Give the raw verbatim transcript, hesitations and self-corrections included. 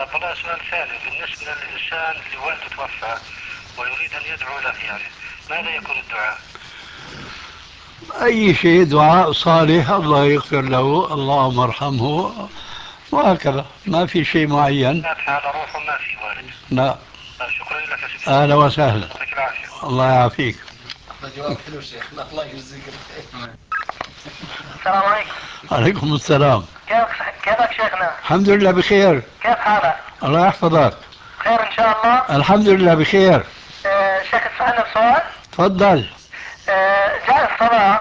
طب والله سؤال ثاني بالنسبة للإنسان اللي والده توفى ويريد أن يدعو له، يعني ماذا يكون الدعاء؟ أي شيء دعاء صالح، الله يغفر له، اللهم ارحمه، وهكذا، ما في شيء معين. فاتحة على روحه ما في والد. لا. طيب شكرا لك يا سيدي. أهلا وسهلا. يعطيك العافية. الله يعافيك. جواب حلو شيخنا، الله يجزيك الخير. السلام عليكم. عليكم السلام. كيف كيفك شيخنا؟ الحمد لله بخير. كيف حالك؟ الله يحفظك. خير ان شاء الله. الحمد لله بخير. آه شيخ، تسألنا بسؤال؟ تفضل. آه جاء الصلاة